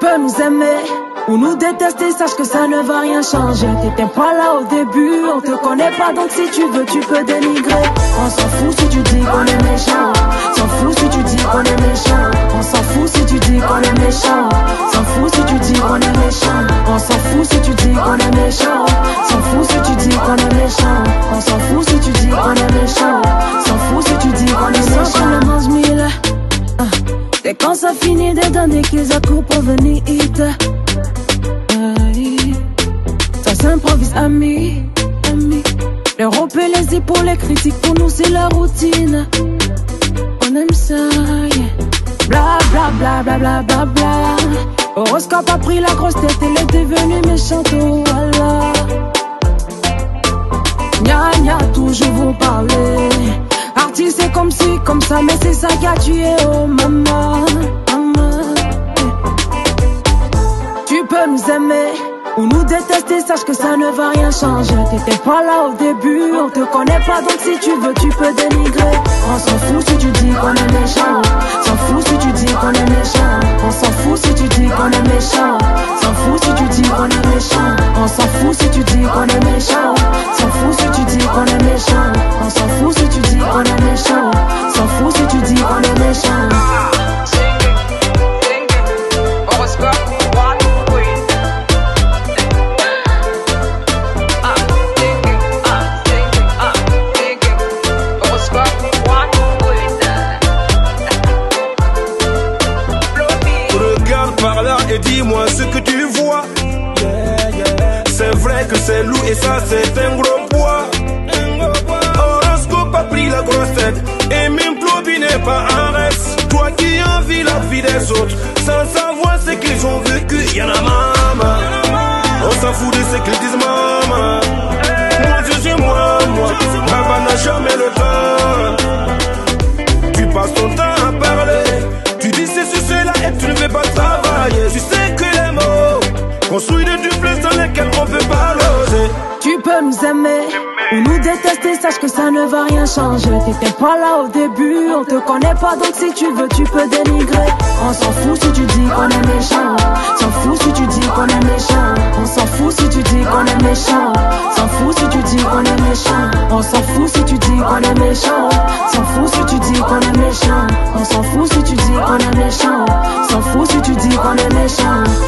peux nous aimer ou nous détester, sache que ça ne va rien changer. T'étais pas là au début, on te connaît pas, donc si tu veux tu peux dénigrer. On s'en fout si tu dis qu'on est méchant, s'en fout si tu dis qu'on est méchant. On s'en fout si tu dis qu'on est méchant, s'en fout si tu dis qu'on est méchant. On s'en fout si tu dis qu'on est méchant, s'en fout si tu dis qu'on est méchant. On s'en fout si tu dis qu'on est méchant, s'en fout si tu dis qu'on est méchant. C'est quand ça finit de donner qu'ils accourent pour venir hit. Ça s'improvise ami. Les ropes et les épaules, les critiques pour nous c'est la routine. On aime ça, yeah. Bla bla bla bla bla bla bla. Horoscope a pris la grosse tête, elle est devenue méchante, oh voilà. Gna gna, toujours vous parler. Artiste c'est comme ci, comme ça, mais c'est ça qui a tué, oh maman. Tu peux nous aimer ou nous détester, sache que ça ne va rien changer. T'étais pas là au début, on te connaît pas, donc si tu veux tu peux dénigrer. On s'en fout si tu dis qu'on est méchant, s'en fout si tu dis qu'on est méchant. On s'en fout si tu dis qu'on est méchant, s'en fout si tu dis qu'on est méchant. On s'en fout si tu dis qu'on est méchant, s'en fout si tu dis qu'on est méchant. On s'en fout si tu dis qu'on est méchant, s'en fout si tu dis qu'on est méchant. Et dis-moi ce que tu vois. C'est vrai que c'est lourd et ça c'est un gros poids. Horoscope a pris la grosse tête et même Plobi n'est pas un reste. Toi qui envies la vie des autres sans savoir ce qu'ils ont vécu. Y'en a maman, on s'en fout de ce qu'ils disent maman. Moi je suis moi, Baba n'a jamais le temps. Tu passes ton temps à parler, tu dis ceci, cela et tu ne veux pas travailler. Tu sais que les mots construisent des duplex dans lesquels on peut pas loger. Tu peux nous aimer ou nous détester, sache que ça ne va rien changer. T'étais pas là au début, on te connaît pas, donc si tu veux tu peux dénigrer. On s'en fout si tu dis qu'on est méchant, s'en fout si tu dis qu'on est méchant. On s'en fout si tu dis qu'on est méchant, s'en fout si tu dis qu'on est méchant. On s'en fout si tu dis qu'on est méchant, s'en fout si tu dis qu'on est méchant. On s'en fout si tu dis qu'on est méchant, s'en fout si tu dis qu'on est méchant.